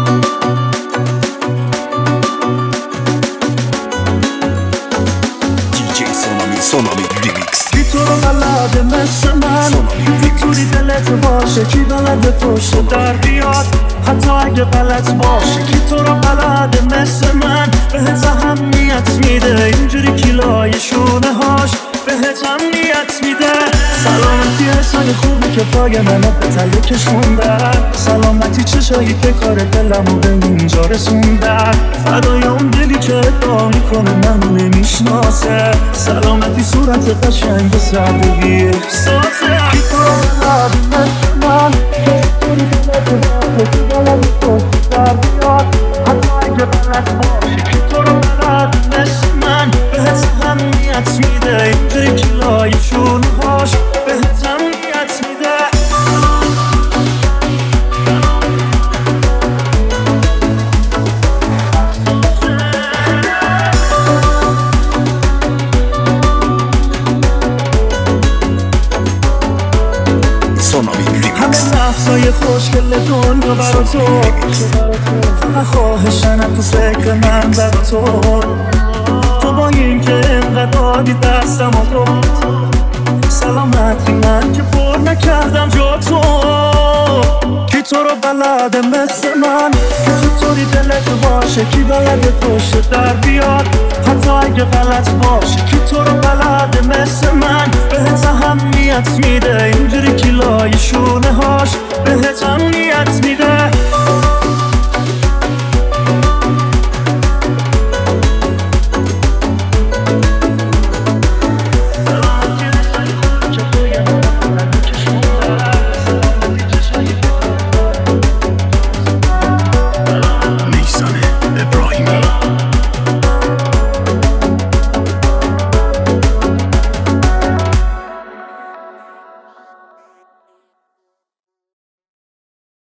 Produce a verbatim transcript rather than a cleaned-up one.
سونامی ریمیکس. بی تو رو بلده مثل من، بی توری دلت باشه کی بلده پشت در بیاد حتی اگه غلط باشه. کی تو رو بلده مثل من، بهت اهمیت میده اینجوری کیلای شونه هاش بهت امنیت میده. سلامتی حسای خوبی که پای منو به تله کشوندن، سلامتی چشایی که کار دلمو به اینجا رسوندن، فدای اون دلی که ادعا میکنه منو نمیشناسه، سلامتی صورت قشنگ سردگی احساسه. بی تو رو بلد مثل من، توری دلت باشه کی بلد پشت در بیاد حتی اگه غلط باشه. کی تو رو بلد مثل من، بهت اهمیت میده اینجوری کیلای شونه هاش بهت امنیت میده. همه نفسای خوشگل دنیا برا تو، فقط خواهشن تو فکر من برا تو. تو با این که انقدر دادی دستم و تو سلامتی من که پر نکردم جا تو. کی تو رو بلده مثل من، کی توری دلت باشه کی بلده پشت در بیاد حتی اگه غلط باشه. کی تو رو بلده مثل من، بهت اهمیت میده اینجوری کیلای شونه هاش بهت